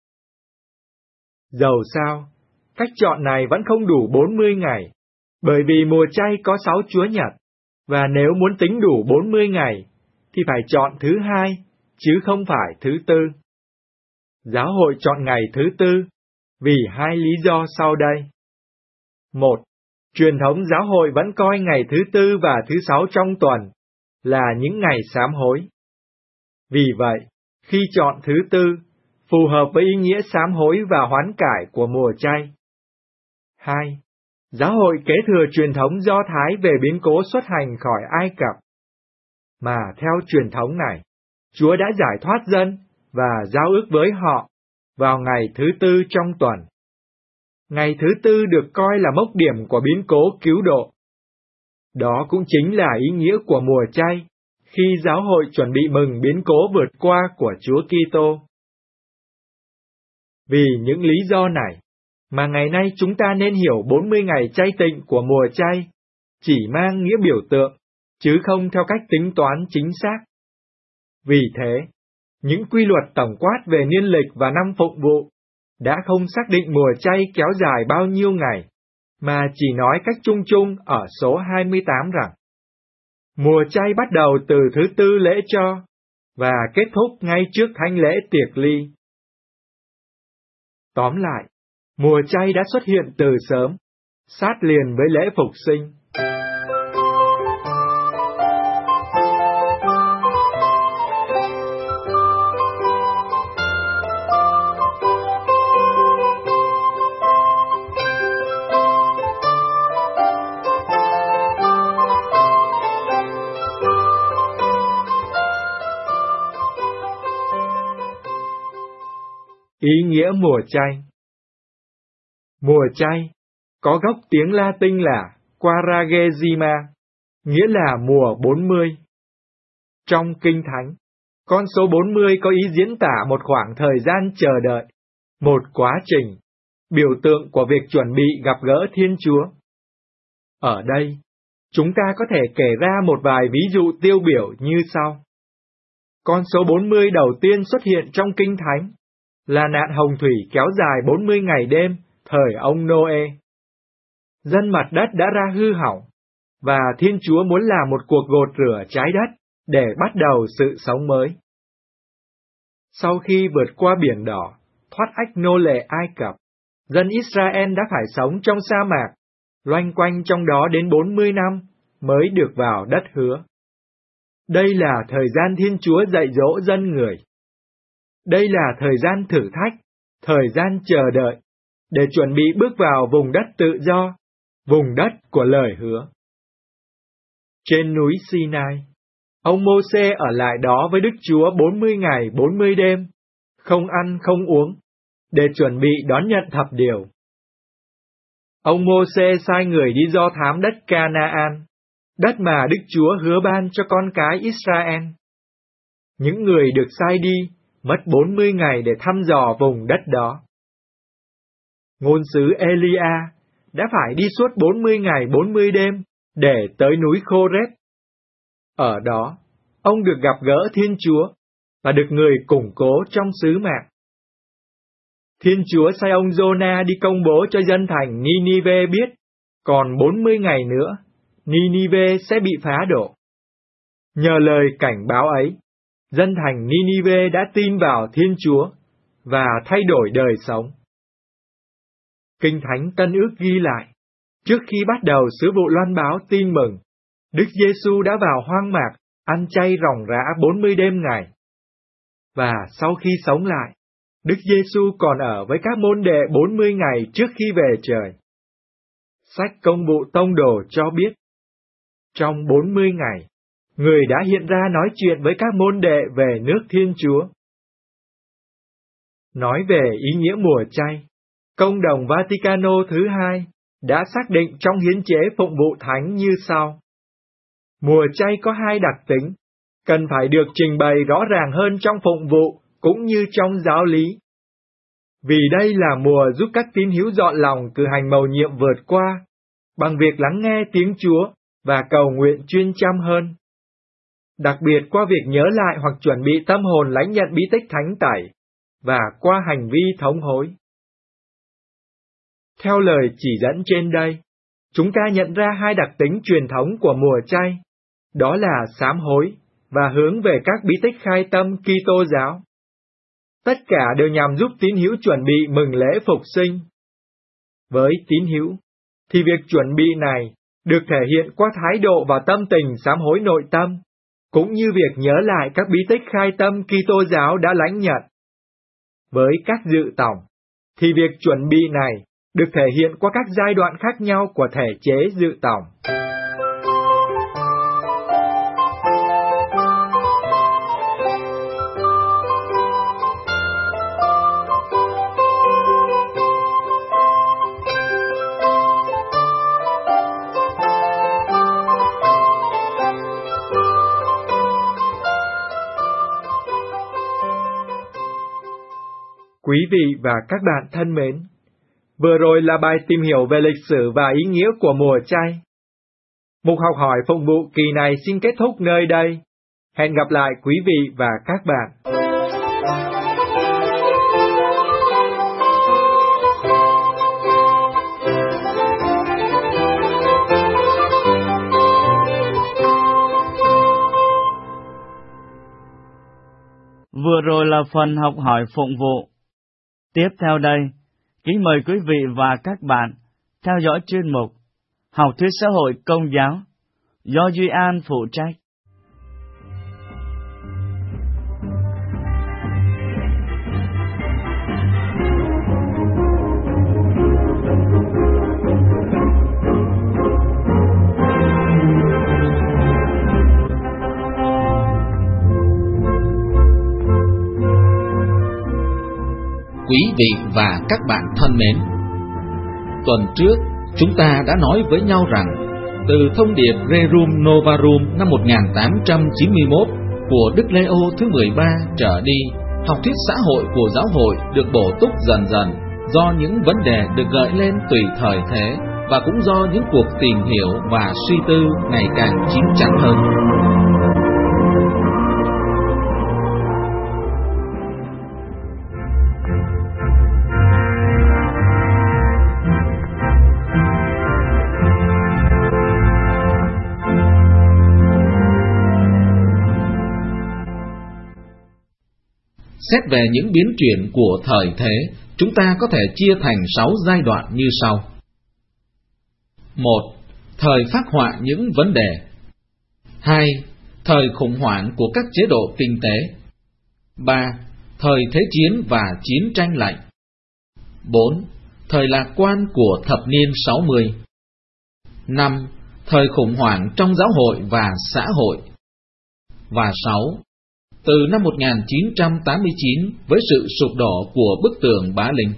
Dầu sao, cách chọn này vẫn không đủ bốn mươi ngày, bởi vì mùa chay có sáu Chúa Nhật, và nếu muốn tính đủ bốn mươi ngày, thì phải chọn thứ hai, chứ không phải thứ tư. Giáo hội chọn ngày thứ tư, vì hai lý do sau đây. Một, truyền thống giáo hội vẫn coi ngày thứ tư và thứ sáu trong tuần là những ngày sám hối. Vì vậy, khi chọn thứ tư, phù hợp với ý nghĩa sám hối và hoán cải của mùa chay. hai. Giáo hội kế thừa truyền thống Do Thái về biến cố xuất hành khỏi Ai Cập. Mà theo truyền thống này, Chúa đã giải thoát dân và giao ước với họ vào ngày thứ tư trong tuần. Ngày thứ tư được coi là mốc điểm của biến cố cứu độ. Đó cũng chính là ý nghĩa của mùa chay, khi giáo hội chuẩn bị mừng biến cố vượt qua của Chúa Kitô. Vì những lý do này, mà ngày nay chúng ta nên hiểu bốn mươi ngày chay tịnh của mùa chay chỉ mang nghĩa biểu tượng, chứ không theo cách tính toán chính xác. Vì thế, những quy luật tổng quát về niên lịch và năm phụng vụ đã không xác định mùa chay kéo dài bao nhiêu ngày, mà chỉ nói cách chung chung ở số hai mươi tám rằng mùa chay bắt đầu từ thứ tư lễ cho, và kết thúc ngay trước thánh lễ tiệc ly. Tóm lại, mùa chay đã xuất hiện từ sớm, sát liền với lễ phục sinh. Ý nghĩa mùa chay. Mùa chay có gốc tiếng Latin là Quadragesima, nghĩa là mùa bốn mươi. Trong Kinh Thánh, con số bốn mươi có ý diễn tả một khoảng thời gian chờ đợi, một quá trình, biểu tượng của việc chuẩn bị gặp gỡ Thiên Chúa. Ở đây, chúng ta có thể kể ra một vài ví dụ tiêu biểu như sau. Con số bốn mươi đầu tiên xuất hiện trong Kinh Thánh là nạn hồng thủy kéo dài bốn mươi ngày đêm, thời ông Noe. Dân mặt đất đã ra hư hỏng, và Thiên Chúa muốn làm một cuộc gột rửa trái đất để bắt đầu sự sống mới. Sau khi vượt qua biển đỏ, thoát ách nô lệ Ai Cập, dân Israel đã phải sống trong sa mạc, loanh quanh trong đó đến bốn mươi năm mới được vào đất hứa. Đây là thời gian Thiên Chúa dạy dỗ dân người. Đây là thời gian thử thách, thời gian chờ đợi, để chuẩn bị bước vào vùng đất tự do, vùng đất của lời hứa. Trên núi Sinai, ông Mô-sê ở lại đó với Đức Chúa bốn mươi ngày bốn mươi đêm, không ăn không uống, để chuẩn bị đón nhận thập điều. Ông Mô-sê sai người đi do thám đất Ca-na-an, đất mà Đức Chúa hứa ban cho con cái Israel. Những người được sai đi mất bốn mươi ngày để thăm dò vùng đất đó. Ngôn sứ Elia đã phải đi suốt bốn mươi ngày bốn mươi đêm để tới núi Khô-rét. Ở đó, ông được gặp gỡ Thiên Chúa và được người củng cố trong sứ mạng. Thiên Chúa sai ông Giô-na đi công bố cho dân thành Ninive biết, còn bốn mươi ngày nữa, Ninive sẽ bị phá đổ. Nhờ lời cảnh báo ấy, dân thành Ninive đã tin vào Thiên Chúa và thay đổi đời sống. Kinh Thánh Tân Ước ghi lại, trước khi bắt đầu sứ vụ loan báo tin mừng, Đức Giê-xu đã vào hoang mạc, ăn chay ròng rã bốn mươi đêm ngày. Và sau khi sống lại, Đức Giê-xu còn ở với các môn đệ bốn mươi ngày trước khi về trời. Sách Công vụ Tông đồ cho biết, trong bốn mươi ngày, người đã hiện ra nói chuyện với các môn đệ về nước Thiên Chúa. Nói về ý nghĩa mùa chay, Công đồng Vaticano thứ hai đã xác định trong hiến chế phụng vụ thánh như sau. Mùa chay có hai đặc tính, cần phải được trình bày rõ ràng hơn trong phụng vụ cũng như trong giáo lý. Vì đây là mùa giúp các tín hữu dọn lòng cử hành mầu nhiệm vượt qua, bằng việc lắng nghe tiếng Chúa và cầu nguyện chuyên chăm hơn. Đặc biệt qua việc nhớ lại hoặc chuẩn bị tâm hồn lãnh nhận bí tích thánh tẩy, và qua hành vi thống hối. Theo lời chỉ dẫn trên đây, chúng ta nhận ra hai đặc tính truyền thống của mùa chay, đó là sám hối và hướng về các bí tích khai tâm Kitô giáo. Tất cả đều nhằm giúp tín hữu chuẩn bị mừng lễ phục sinh. Với tín hữu, thì việc chuẩn bị này được thể hiện qua thái độ và tâm tình sám hối nội tâm, cũng như việc nhớ lại các bí tích khai tâm Kitô giáo đã lãnh nhận. Với các dự tổng, thì việc chuẩn bị này được thể hiện qua các giai đoạn khác nhau của thể chế dự tổng. Quý vị và các bạn thân mến, vừa rồi là bài tìm hiểu về lịch sử và ý nghĩa của mùa chay. Mục học hỏi phụng vụ kỳ này xin kết thúc nơi đây. Hẹn gặp lại quý vị và các bạn. Vừa rồi là phần học hỏi phụng vụ. Tiếp theo đây, kính mời quý vị và các bạn theo dõi chuyên mục Học thuyết xã hội công giáo do Duy An phụ trách. Quý vị và các bạn thân mến, tuần trước chúng ta đã nói với nhau rằng từ thông điệp Rerum Novarum năm một nghìn tám trăm chín mươi mốt của Đức Leo thứ mười ba trở đi, học thuyết xã hội của giáo hội được bổ túc dần dần do những vấn đề được gợi lên tùy thời thế và cũng do những cuộc tìm hiểu và suy tư ngày càng chín chắn hơn. Xét về những biến chuyển của thời thế, chúng ta có thể chia thành sáu giai đoạn như sau. một. Thời phác họa những vấn đề. hai. Thời khủng hoảng của các chế độ kinh tế. ba. Thời thế chiến và chiến tranh lạnh. bốn. Thời lạc quan của thập niên sáu mươi. năm. Thời khủng hoảng trong giáo hội và xã hội. Và sáu. Từ năm một nghìn chín trăm tám mươi chín với sự sụp đổ của bức tường Bá Linh.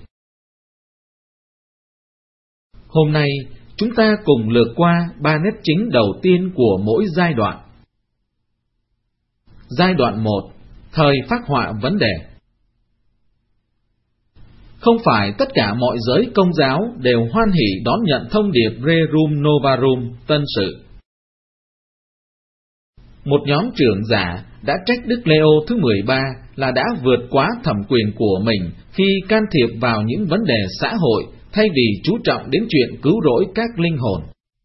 Hôm nay, chúng ta cùng lược qua ba nét chính đầu tiên của mỗi giai đoạn. Giai đoạn một, thời phác họa vấn đề. Không phải tất cả mọi giới công giáo đều hoan hỉ đón nhận thông điệp Rerum Novarum tân sự. Một nhóm trưởng giả đã trách Đức Leo thứ mười ba là đã vượt quá thẩm quyền của mình khi can thiệp vào những vấn đề xã hội thay vì chú trọng đến chuyện cứu rỗi các linh hồn.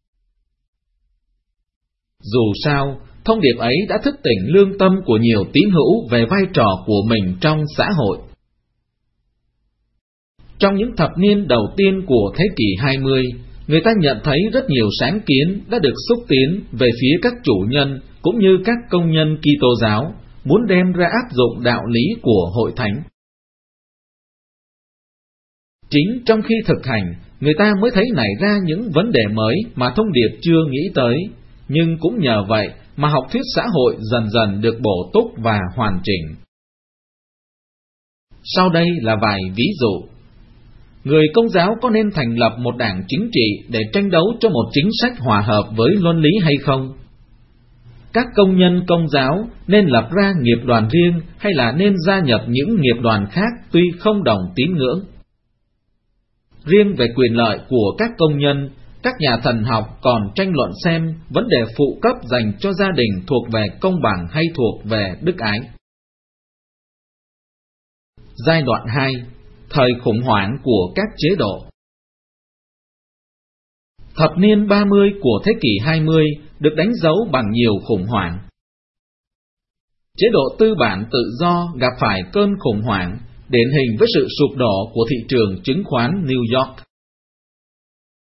Dù sao, thông điệp ấy đã thức tỉnh lương tâm của nhiều tín hữu về vai trò của mình trong xã hội. Trong những thập niên đầu tiên của thế kỷ hai mươi, người ta nhận thấy rất nhiều sáng kiến đã được xúc tiến về phía các chủ nhân cũng như các công nhân Kitô giáo muốn đem ra áp dụng đạo lý của hội thánh. Chính trong khi thực hành, người ta mới thấy nảy ra những vấn đề mới mà thông điệp chưa nghĩ tới, nhưng cũng nhờ vậy mà học thuyết xã hội dần dần được bổ túc và hoàn chỉnh. Sau đây là vài ví dụ. Người Công giáo có nên thành lập một đảng chính trị để tranh đấu cho một chính sách hòa hợp với luân lý hay không? Các công nhân Công giáo nên lập ra nghiệp đoàn riêng hay là nên gia nhập những nghiệp đoàn khác tuy không đồng tín ngưỡng? Riêng về quyền lợi của các công nhân, các nhà thần học còn tranh luận xem vấn đề phụ cấp dành cho gia đình thuộc về công bằng hay thuộc về đức ái. Giai đoạn hai, thời khủng hoảng của các chế độ. Thập niên ba mươi của thế kỷ hai mươi được đánh dấu bằng nhiều khủng hoảng. Chế độ tư bản tự do gặp phải cơn khủng hoảng, điển hình với sự sụp đổ của thị trường chứng khoán New York.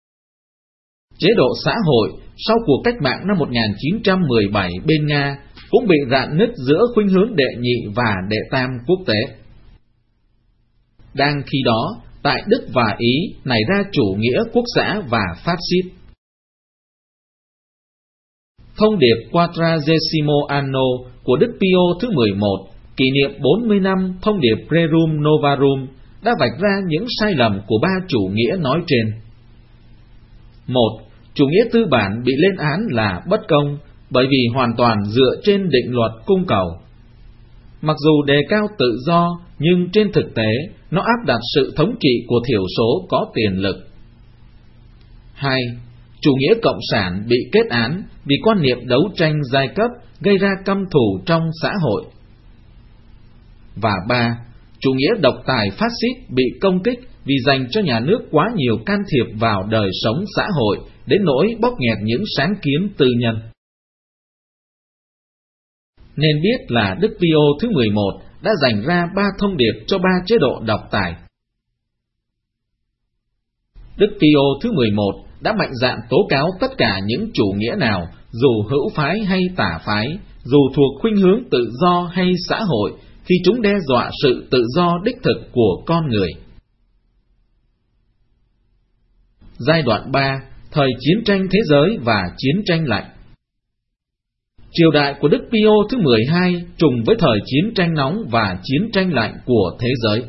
Chế độ xã hội sau cuộc cách mạng năm một nghìn chín trăm mười bảy bên Nga cũng bị rạn nứt giữa khuynh hướng đệ nhị và đệ tam quốc tế. Đang khi đó, tại Đức và Ý nảy ra chủ nghĩa quốc xã và phát xít. Thông điệp Quadragesimo Anno của Đức Pio thứ mười một, kỷ niệm bốn mươi năm thông điệp Rerum Novarum, đã vạch ra những sai lầm của ba chủ nghĩa nói trên. Một, chủ nghĩa tư bản bị lên án là bất công bởi vì hoàn toàn dựa trên định luật cung cầu. Mặc dù đề cao tự do, nhưng trên thực tế, nó áp đặt sự thống trị của thiểu số có tiền lực. Hai, chủ nghĩa cộng sản bị kết án vì quan niệm đấu tranh giai cấp gây ra căm thù trong xã hội. Và ba, chủ nghĩa độc tài phát xít bị công kích vì dành cho nhà nước quá nhiều can thiệp vào đời sống xã hội đến nỗi bóp nghẹt những sáng kiến tư nhân. Nên biết là Đức Pio thứ mười một đã dành ra ba thông điệp cho ba chế độ độc tài. Đức Pio thứ mười một đã mạnh dạn tố cáo tất cả những chủ nghĩa nào, dù hữu phái hay tả phái, dù thuộc khuynh hướng tự do hay xã hội, khi chúng đe dọa sự tự do đích thực của con người. Giai đoạn ba, thời chiến tranh thế giới và chiến tranh lạnh. Triều đại của Đức Pio thứ mười hai trùng với thời chiến tranh nóng và chiến tranh lạnh của thế giới.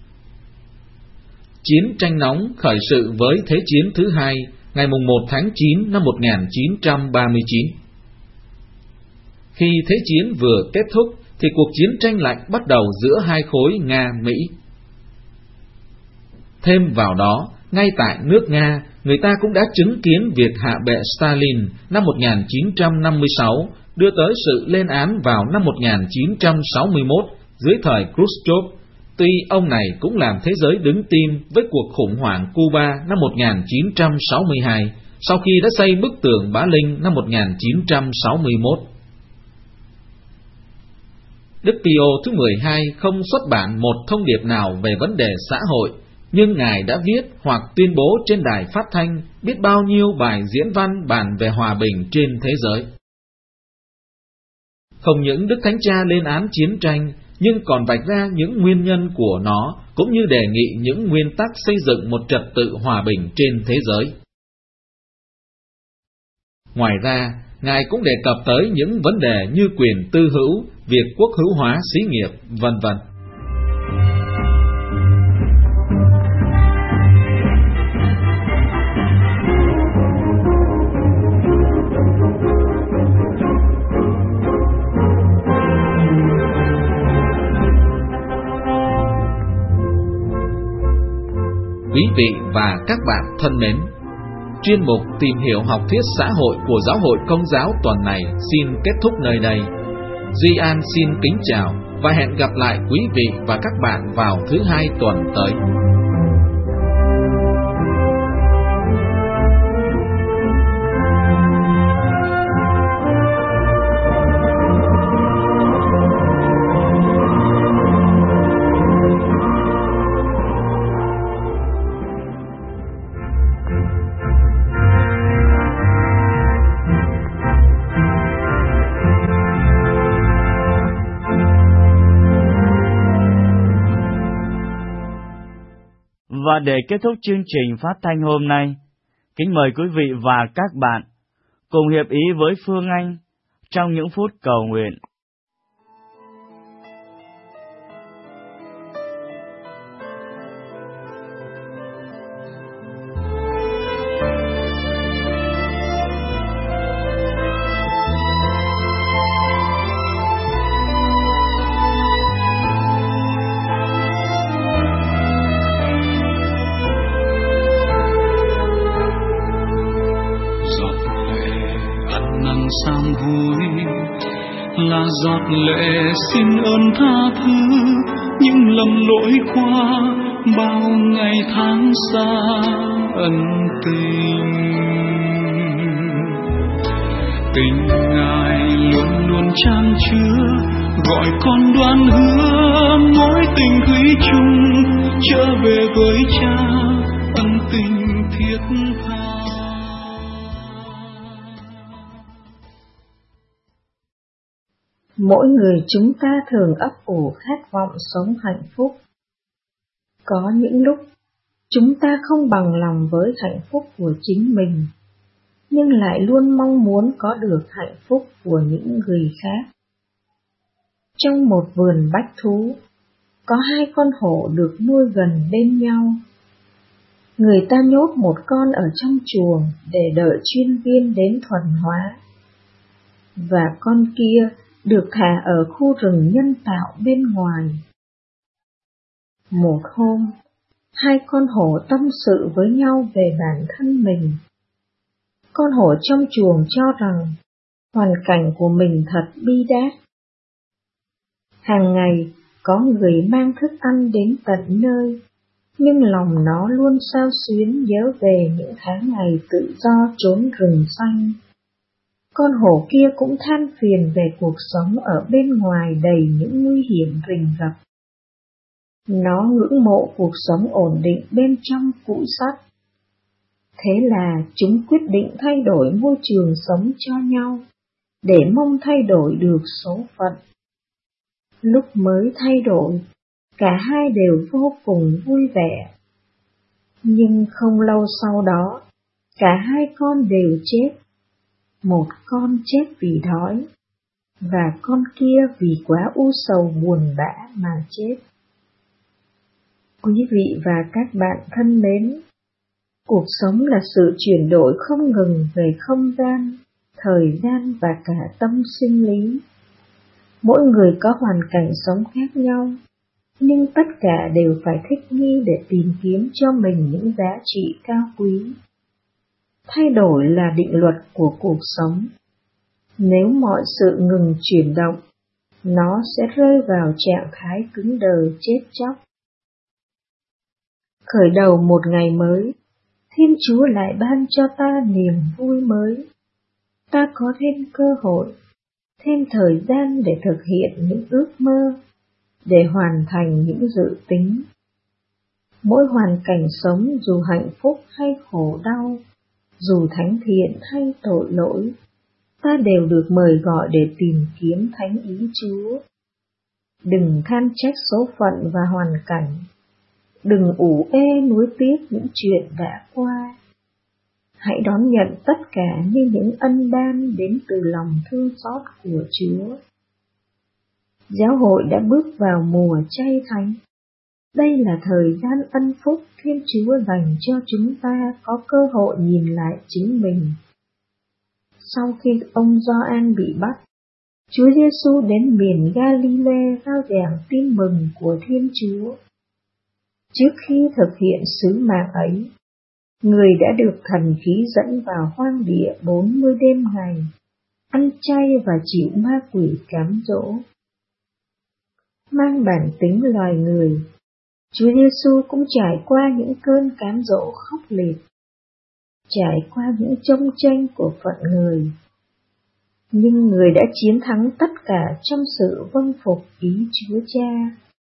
Chiến tranh nóng khởi sự với Thế chiến thứ hai, ngày mùng một tháng chín năm một nghìn chín trăm ba mươi chín. Khi Thế chiến vừa kết thúc, thì cuộc chiến tranh lạnh bắt đầu giữa hai khối Nga-Mỹ. Thêm vào đó, ngay tại nước Nga, người ta cũng đã chứng kiến việc hạ bệ Stalin năm một nghìn chín trăm năm mươi sáu đưa tới sự lên án vào năm một nghìn chín trăm sáu mươi mốt dưới thời Khrushchev. Tuy ông này cũng làm thế giới đứng tim với cuộc khủng hoảng Cuba năm một nghìn chín trăm sáu mươi hai, sau khi đã xây bức tường Bá Linh năm một nghìn chín trăm sáu mươi mốt. Đức Pio thứ mười hai không xuất bản một thông điệp nào về vấn đề xã hội, nhưng Ngài đã viết hoặc tuyên bố trên đài phát thanh biết bao nhiêu bài diễn văn bàn về hòa bình trên thế giới. Không những Đức Thánh Cha lên án chiến tranh, nhưng còn vạch ra những nguyên nhân của nó, cũng như đề nghị những nguyên tắc xây dựng một trật tự hòa bình trên thế giới. Ngoài ra, Ngài cũng đề cập tới những vấn đề như quyền tư hữu, việc quốc hữu hóa xí nghiệp, vân vân. Quý vị và các bạn thân mến, chuyên mục Tìm hiểu học thuyết xã hội của Giáo hội Công giáo tuần này xin kết thúc nơi đây. Duy An xin kính chào và hẹn gặp lại quý vị và các bạn vào thứ hai tuần tới. Và để kết thúc chương trình phát thanh hôm nay, kính mời quý vị và các bạn cùng hiệp ý với Phương Anh trong những phút cầu nguyện. Sám hối là giọt lệ xin ơn tha thứ những lầm lỗi qua bao ngày tháng xa ân tình. Tình Ngài luôn luôn chan chứa, gọi con đoan hứa mối tình thủy chung trở về với Cha, ân tình thiết tha. Mỗi người chúng ta thường ấp ủ khát vọng sống hạnh phúc. Có những lúc chúng ta không bằng lòng với hạnh phúc của chính mình, nhưng lại luôn mong muốn có được hạnh phúc của những người khác. Trong một vườn bách thú, có hai con hổ được nuôi gần bên nhau. Người ta nhốt một con ở trong chuồng để đợi chuyên viên đến thuần hóa, và con kia được thả ở khu rừng nhân tạo bên ngoài. Một hôm, hai con hổ tâm sự với nhau về bản thân mình. Con hổ trong chuồng cho rằng hoàn cảnh của mình thật bi đát. Hàng ngày có người mang thức ăn đến tận nơi, nhưng lòng nó luôn xao xuyến nhớ về những tháng ngày tự do trốn rừng xanh. Con hổ kia cũng than phiền về cuộc sống ở bên ngoài đầy những nguy hiểm rình rập. Nó ngưỡng mộ cuộc sống ổn định bên trong cũ sắt. Thế là chúng quyết định thay đổi môi trường sống cho nhau, để mong thay đổi được số phận. Lúc mới thay đổi, cả hai đều vô cùng vui vẻ. Nhưng không lâu sau đó, cả hai con đều chết. Một con chết vì đói, và con kia vì quá u sầu buồn bã mà chết. Quý vị và các bạn thân mến, cuộc sống là sự chuyển đổi không ngừng về không gian, thời gian và cả tâm sinh lý. Mỗi người có hoàn cảnh sống khác nhau, nhưng tất cả đều phải thích nghi để tìm kiếm cho mình những giá trị cao quý. Thay đổi là định luật của cuộc sống. Nếu mọi sự ngừng chuyển động, nó sẽ rơi vào trạng thái cứng đờ chết chóc. Khởi đầu một ngày mới, Thiên Chúa lại ban cho ta niềm vui mới. Ta có thêm cơ hội, thêm thời gian để thực hiện những ước mơ, để hoàn thành những dự tính. Mỗi hoàn cảnh sống dù hạnh phúc hay khổ đau, dù thánh thiện hay tội lỗi, ta đều được mời gọi để tìm kiếm thánh ý Chúa. Đừng than trách số phận và hoàn cảnh, đừng ủ ê nuối tiếc những chuyện đã qua. Hãy đón nhận tất cả như những ân ban đến từ lòng thương xót của Chúa. Giáo hội đã bước vào mùa chay thánh. Đây là thời gian ân phúc Thiên Chúa dành cho chúng ta có cơ hội nhìn lại chính mình. Sau khi ông Gioan bị bắt, Chúa Giêsu đến miền Galilee rao giảng tin mừng của Thiên Chúa. Trước khi thực hiện sứ mạng ấy, người đã được thần khí dẫn vào hoang địa bốn mươi đêm ngày, ăn chay và chịu ma quỷ cám dỗ. Mang bản tính loài người, Chúa Giêsu cũng trải qua những cơn cám dỗ khốc liệt, trải qua những chông chênh của phận người. Nhưng người đã chiến thắng tất cả trong sự vâng phục ý Chúa Cha.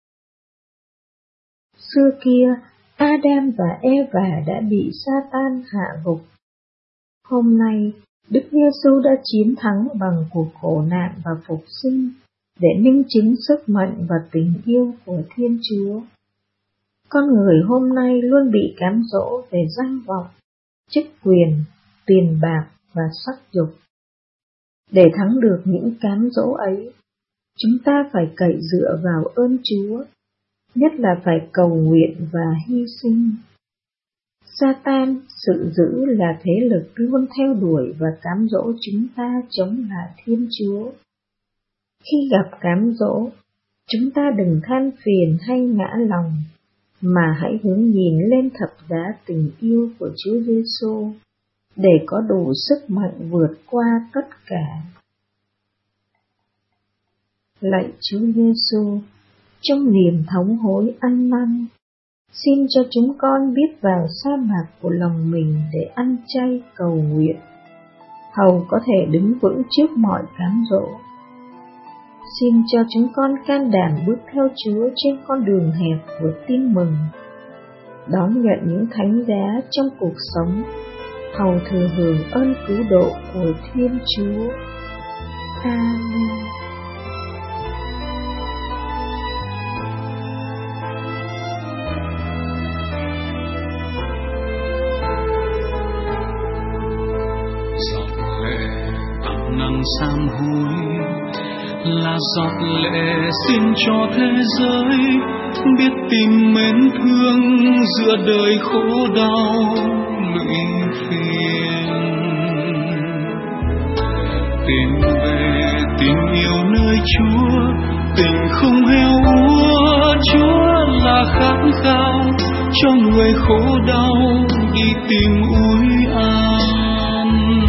Xưa kia, Adam và Eva đã bị Sa-tan hạ gục. Hôm nay, Đức Giêsu đã chiến thắng bằng cuộc khổ nạn và phục sinh để minh chứng sức mạnh và tình yêu của Thiên Chúa. Con người hôm nay luôn bị cám dỗ về danh vọng, chức quyền, tiền bạc và sắc dục. Để thắng được những cám dỗ ấy, chúng ta phải cậy dựa vào ơn Chúa, nhất là phải cầu nguyện và hy sinh. Sa-tan, sự dữ là thế lực luôn theo đuổi và cám dỗ chúng ta chống lại Thiên Chúa. Khi gặp cám dỗ, chúng ta đừng than phiền hay ngã lòng, mà hãy hướng nhìn lên thập giá tình yêu của Chúa Giêsu để có đủ sức mạnh vượt qua tất cả. Lạy Chúa Giêsu, trong niềm thống hối ăn năn, xin cho chúng con biết vào sa mạc của lòng mình để ăn chay cầu nguyện, hầu có thể đứng vững trước mọi cám dỗ. Xin cho chúng con can đảm bước theo Chúa trên con đường hẹp của tin mừng, đón nhận những thánh giá trong cuộc sống, hầu thừa hưởng ơn cứu độ của Thiên Chúa. Amen. sám hối, là giọt lệ xin cho thế giới biết tìm mến thương giữa đời khổ đau lụy phiền. Tìm về tình yêu nơi Chúa, tình không heo úa, Chúa là khát khao cho người khổ đau đi tìm ủi an.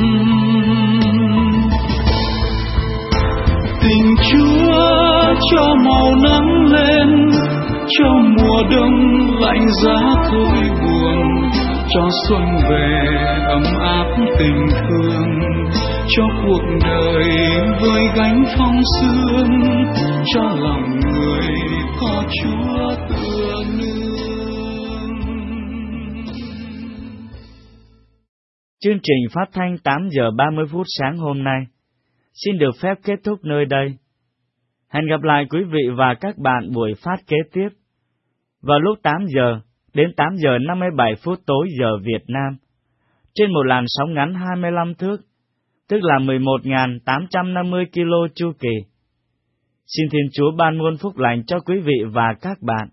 Tình Chúa cho màu nắng lên, cho mùa đông lạnh giá thôi buồn, cho xuân về ấm áp tình thương, cho cuộc đời với gánh phong sương, cho lòng người có Chúa tựa nương. Chương trình phát thanh tám giờ ba mươi phút sáng hôm nay xin được phép kết thúc nơi đây. Hẹn gặp lại quý vị và các bạn buổi phát kế tiếp vào lúc tám giờ đến tám giờ năm mươi bảy phút tối giờ Việt Nam trên một làn sóng ngắn hai mươi lăm thước, tức là mười một nghìn tám trăm năm mươi ki lô chu kỳ. Xin Thiên Chúa ban muôn phúc lành cho quý vị và các bạn.